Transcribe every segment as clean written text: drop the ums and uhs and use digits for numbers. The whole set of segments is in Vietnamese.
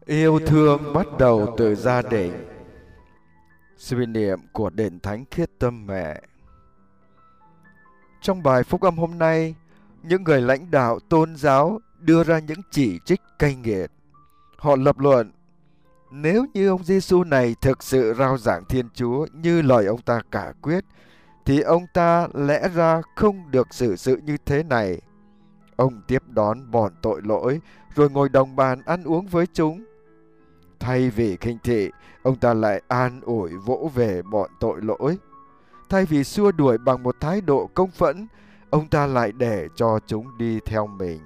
Yêu thương bắt đầu từ gia đình. Suy niệm của Đền Thánh Khiết Tâm Mẹ. Trong bài phúc âm hôm nay, những người lãnh đạo tôn giáo đưa ra những chỉ trích cay nghiệt. Họ lập luận, nếu như ông Giêsu này thực sự rao giảng Thiên Chúa như lời ông ta cả quyết, thì ông ta lẽ ra không được xử sự như thế này. Ông tiếp đón bọn tội lỗi, rồi ngồi đồng bàn ăn uống với chúng. Thay vì khinh thị, ông ta lại an ủi vỗ về bọn tội lỗi. Thay vì xua đuổi bằng một thái độ công phẫn, ông ta lại để cho chúng đi theo mình.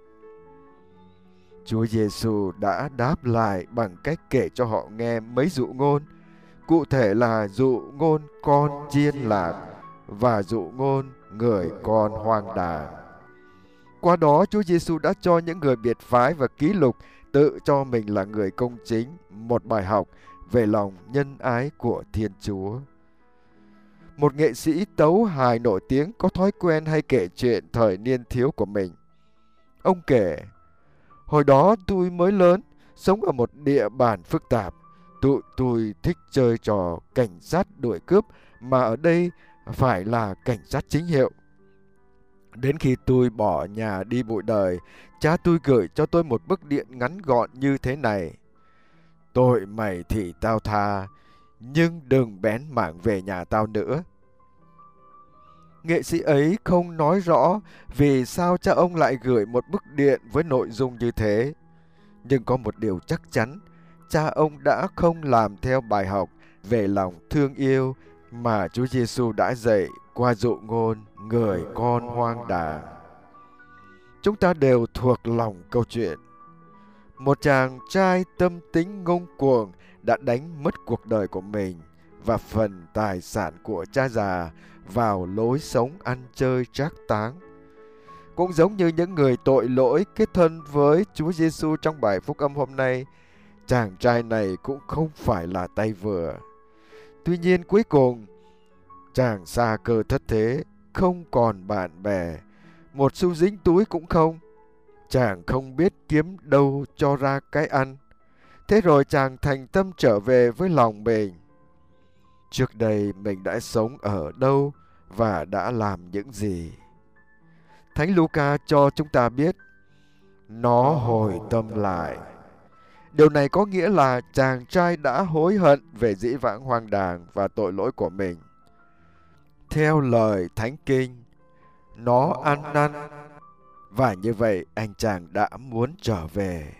Chúa Giêsu đã đáp lại bằng cách kể cho họ nghe mấy dụ ngôn, cụ thể là dụ ngôn con chiên lạc và dụ ngôn người con hoang đàng. Qua đó, Chúa Giêsu đã cho những người biệt phái và ký lục tự cho mình là người công chính một bài học về lòng nhân ái của Thiên Chúa. Một nghệ sĩ tấu hài nổi tiếng có thói quen hay kể chuyện thời niên thiếu của mình. Ông kể, hồi đó tôi mới lớn, sống ở một địa bàn phức tạp. Tụi tôi thích chơi trò cảnh sát đuổi cướp, mà ở đây phải là cảnh sát chính hiệu. Đến khi tôi bỏ nhà đi bụi đời, cha tôi gửi cho tôi một bức điện ngắn gọn như thế này. Tội mày thì tao tha, nhưng đừng bén mảng về nhà tao nữa. Nghệ sĩ ấy không nói rõ vì sao cha ông lại gửi một bức điện với nội dung như thế. Nhưng có một điều chắc chắn, cha ông đã không làm theo bài học về lòng thương yêu mà Chúa Giêsu đã dạy qua dụ ngôn người con hoang đàng. Chúng ta đều thuộc lòng câu chuyện. Một chàng trai tâm tính ngông cuồng đã đánh mất cuộc đời của mình và phần tài sản của cha già vào lối sống ăn chơi trác táng. Cũng giống như những người tội lỗi kết thân với Chúa Giêsu trong bài phúc âm hôm nay, chàng trai này cũng không phải là tay vừa. Tuy nhiên cuối cùng, chàng xa cơ thất thế, không còn bạn bè, một xu dính túi cũng không. Chàng không biết kiếm đâu cho ra cái ăn. Thế rồi chàng thành tâm trở về với lòng mình. Trước đây mình đã sống ở đâu và đã làm những gì? Thánh Luca cho chúng ta biết, nó hồi tâm lại. Điều này có nghĩa là chàng trai đã hối hận về dĩ vãng hoang đàng và tội lỗi của mình. Theo lời Thánh Kinh, nó ăn năn. Và như vậy anh chàng đã muốn trở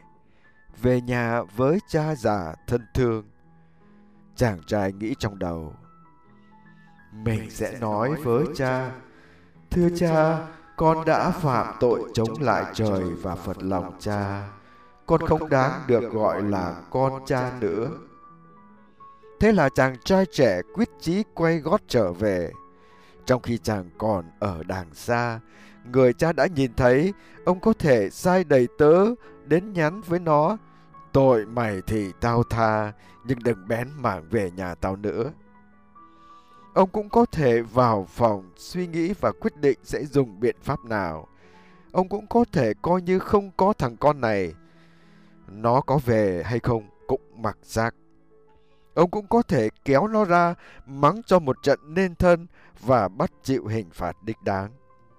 về nhà với cha già thân thương. Chàng trai nghĩ trong đầu, mình sẽ nói với cha, thưa cha, con đã phạm tội chống lại trời và phật lòng cha. Con không đáng được gọi là con cha nữa. Thế là chàng trai trẻ quyết chí quay gót trở về. Trong khi chàng còn ở đàng xa, người cha đã nhìn thấy, ông có thể sai đầy tớ đến nhắn với nó, tội mày thì tao tha, nhưng đừng bén mảng về nhà tao nữa. Ông cũng có thể vào phòng suy nghĩ và quyết định sẽ dùng biện pháp nào. Ông cũng có thể coi như không có thằng con này. Nó có về hay không cũng mặc xác. Ông cũng có thể kéo nó ra, mắng cho một trận nên thân và bắt chịu hình phạt đích đáng.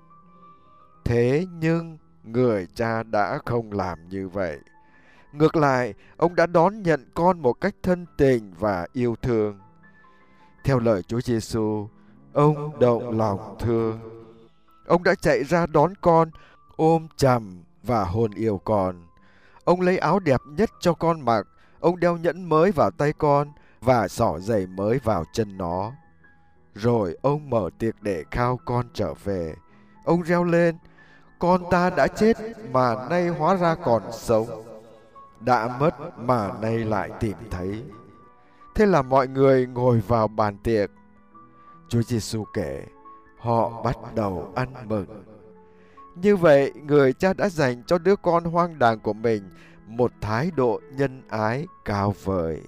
Thế nhưng người cha đã không làm như vậy. Ngược lại, ông đã đón nhận con một cách thân tình và yêu thương. Theo lời Chúa Giêsu, ông động lòng thương. Ông đã chạy ra đón con, ôm chầm và hôn yêu con. Ông lấy áo đẹp nhất cho con mặc, ông đeo nhẫn mới vào tay con và xỏ giày mới vào chân nó. Rồi ông mở tiệc để khao con trở về. Ông reo lên, con ta đã chết mà nay hóa ra còn sống, đã mất mà nay lại tìm thấy. Thế là mọi người ngồi vào bàn tiệc. Chúa Giêsu kể, họ bắt đầu ăn mừng. Như vậy, người cha đã dành cho đứa con hoang đàng của mình một thái độ nhân ái cao vời.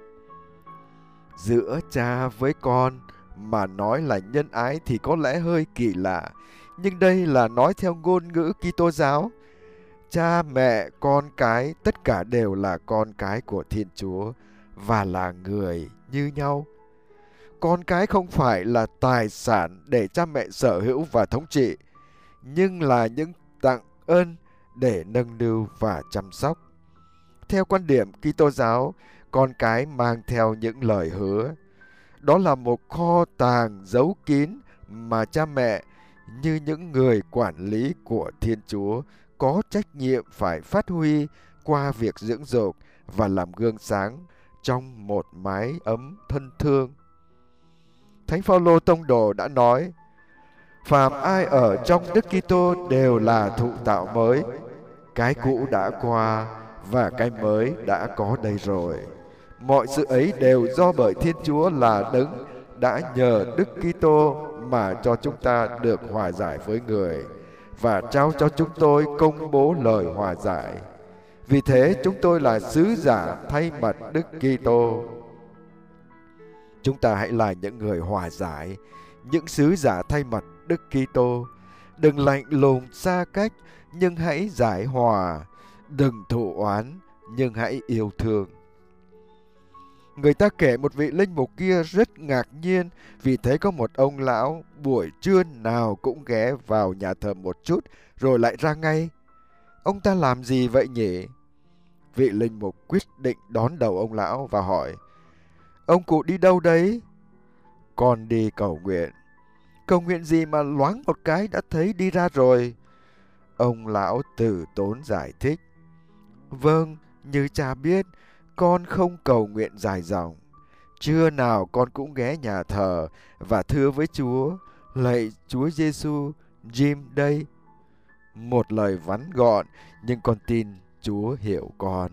Giữa cha với con mà nói là nhân ái thì có lẽ hơi kỳ lạ, nhưng đây là nói theo ngôn ngữ Kitô giáo. Cha mẹ, con cái, tất cả đều là con cái của Thiên Chúa và là người như nhau. Con cái không phải là tài sản để cha mẹ sở hữu và thống trị, nhưng là những tặng ơn để nâng niu và chăm sóc. Theo quan điểm Kitô giáo, con cái mang theo những lời hứa. Đó là một kho tàng giấu kín mà cha mẹ như những người quản lý của Thiên Chúa có trách nhiệm phải phát huy qua việc dưỡng dục và làm gương sáng trong một mái ấm thân thương. Thánh Phaolô tông đồ đã nói: phàm ai ở trong Đức Kitô đều là thụ tạo mới, cái cũ đã qua và cái mới đã có đây rồi. Mọi sự ấy đều do bởi Thiên Chúa là Đấng đã nhờ Đức Kitô mà cho chúng ta được hòa giải với người và trao cho chúng tôi công bố lời hòa giải. Vì thế chúng tôi là sứ giả thay mặt Đức Kitô. Chúng ta hãy là những người hòa giải, những sứ giả thay mặt Đức Kitô. Đừng lạnh lùng xa cách, nhưng hãy giải hòa. Đừng thù oán, nhưng hãy yêu thương. Người ta kể một vị linh mục kia rất ngạc nhiên vì thấy có một ông lão buổi trưa nào cũng ghé vào nhà thờ một chút rồi lại ra ngay. Ông ta làm gì vậy nhỉ? Vị linh mục quyết định đón đầu ông lão và hỏi: ông cụ đi đâu đấy? Con đi cầu nguyện. Cầu nguyện gì mà loáng một cái đã thấy đi ra rồi? Ông lão từ tốn giải thích: vâng, như cha biết, con không cầu nguyện dài dòng. Trưa nào con cũng ghé nhà thờ và thưa với Chúa: lạy Chúa Giêsu, Jim đây. Một lời vắn gọn, nhưng con tin Chúa hiểu con.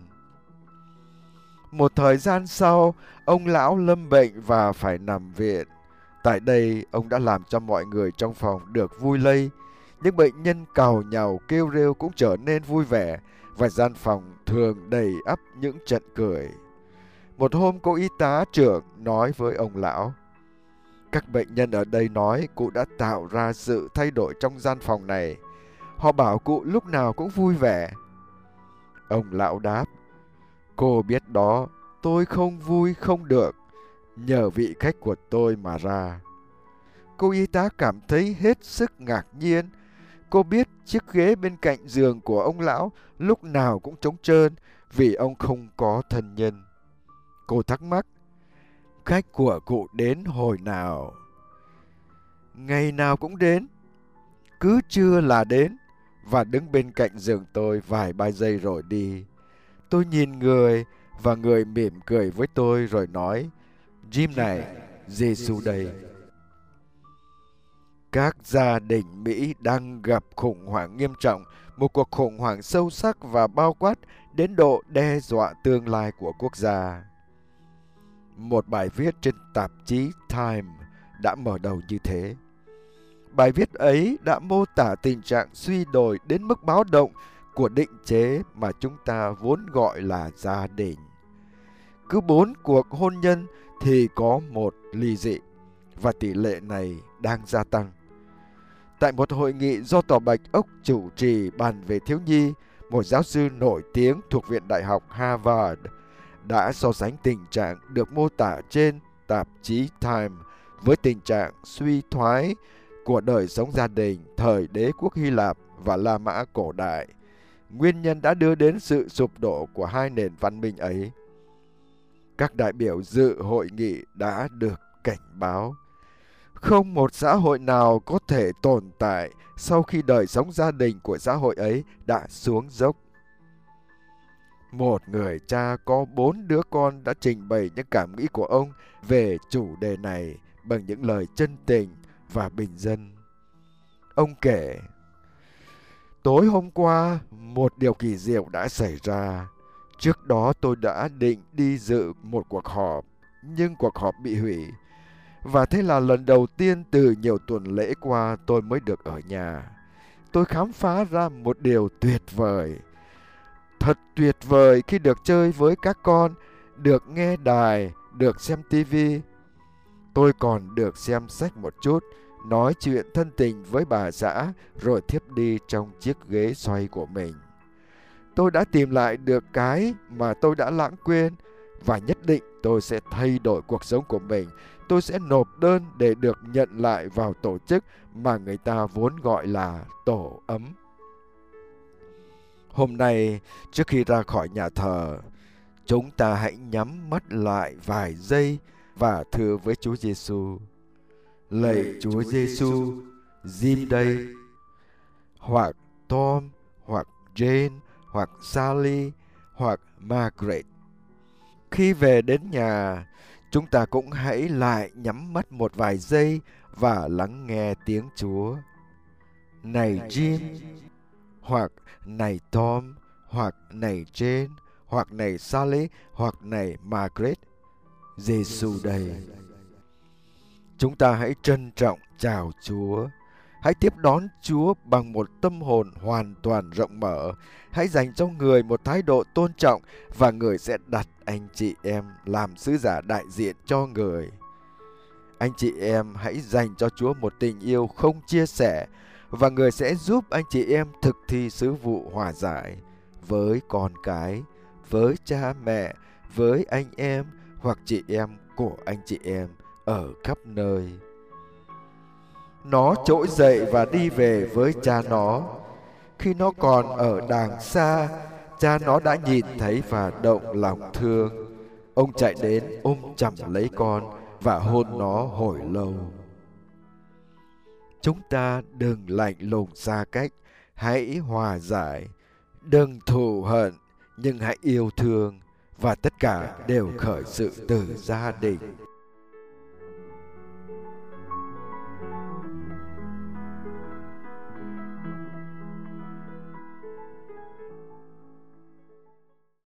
Một thời gian sau, ông lão lâm bệnh và phải nằm viện. Tại đây, ông đã làm cho mọi người trong phòng được vui lây. Những bệnh nhân càu nhàu kêu rêu cũng trở nên vui vẻ, và gian phòng thường đầy ắp những trận cười. Một hôm, cô y tá trưởng nói với ông lão: các bệnh nhân ở đây nói cụ đã tạo ra sự thay đổi trong gian phòng này. Họ bảo cụ lúc nào cũng vui vẻ. Ông lão đáp: cô biết đó, tôi không vui không được, nhờ vị khách của tôi mà ra. Cô y tá cảm thấy hết sức ngạc nhiên. Cô biết chiếc ghế bên cạnh giường của ông lão lúc nào cũng trống trơn vì ông không có thân nhân. Cô thắc mắc: khách của cụ đến hồi nào? Ngày nào cũng đến, cứ trưa là đến và đứng bên cạnh giường tôi vài ba giây rồi đi. Tôi nhìn người và người mỉm cười với tôi rồi nói: Jim này, Giêsu đây. Các gia đình Mỹ đang gặp khủng hoảng nghiêm trọng, một cuộc khủng hoảng sâu sắc và bao quát đến độ đe dọa tương lai của quốc gia. Một bài viết trên tạp chí Time đã mở đầu như thế. Bài viết ấy đã mô tả tình trạng suy đồi đến mức báo động của định chế mà chúng ta vốn gọi là gia đình. Cứ 4 cuộc hôn nhân thì có 1 ly dị, và tỷ lệ này đang gia tăng. Tại một hội nghị do Tòa Bạch Ốc chủ trì bàn về thiếu nhi, một giáo sư nổi tiếng thuộc Viện Đại học Harvard đã so sánh tình trạng được mô tả trên tạp chí Time với tình trạng suy thoái của đời sống gia đình thời Đế quốc Hy Lạp và La Mã cổ đại. Nguyên nhân đã đưa đến sự sụp đổ của hai nền văn minh ấy. Các đại biểu dự hội nghị đã được cảnh báo: không một xã hội nào có thể tồn tại sau khi đời sống gia đình của xã hội ấy đã xuống dốc. Một người cha có 4 đứa con đã trình bày những cảm nghĩ của ông về chủ đề này bằng những lời chân tình và bình dân. Ông kể: tối hôm qua, một điều kỳ diệu đã xảy ra. Trước đó tôi đã định đi dự một cuộc họp, nhưng cuộc họp bị hủy. Và thế là lần đầu tiên từ nhiều tuần lễ qua tôi mới được ở nhà. Tôi khám phá ra một điều tuyệt vời. Thật tuyệt vời khi được chơi với các con, được nghe đài, được xem tivi. Tôi còn được xem sách một chút, nói chuyện thân tình với bà xã rồi thiếp đi trong chiếc ghế xoay của mình. tôi đã tìm lại được cái mà tôi đã lãng quên, và nhất định tôi sẽ thay đổi cuộc sống của mình. Tôi sẽ nộp đơn để được nhận lại vào tổ chức mà người ta vốn gọi là tổ ấm. Hôm nay, trước khi ra khỏi nhà thờ, chúng ta hãy nhắm mắt lại vài giây và thưa với Chúa Giêsu: lạy Chúa Giêsu, Jim đây, hoặc Tom, hoặc Jane, hoặc Sally, hoặc Margaret. Khi về đến nhà, chúng ta cũng hãy lại nhắm mắt một vài giây và lắng nghe tiếng Chúa. Này Jim, hoặc này Tom, hoặc này Jane, hoặc này Sally, hoặc này Margaret, Giêsu đây. Chúng ta hãy trân trọng chào Chúa. Hãy tiếp đón Chúa bằng một tâm hồn hoàn toàn rộng mở. Hãy dành cho người một thái độ tôn trọng, và người sẽ đặt anh chị em làm sứ giả đại diện cho người. Anh chị em hãy dành cho Chúa một tình yêu không chia sẻ, và người sẽ giúp anh chị em thực thi sứ vụ hòa giải với con cái, với cha mẹ, với anh em hoặc chị em của anh chị em ở khắp nơi. Nó trỗi dậy và đi về với cha nó. Khi nó còn ở đàng xa, cha nó đã nhìn thấy và động lòng thương. Ông chạy đến ôm chầm lấy con và hôn nó hồi lâu. Chúng ta đừng lạnh lùng xa cách, hãy hòa giải. Đừng thù hận, nhưng hãy yêu thương, và tất cả đều khởi sự từ gia đình.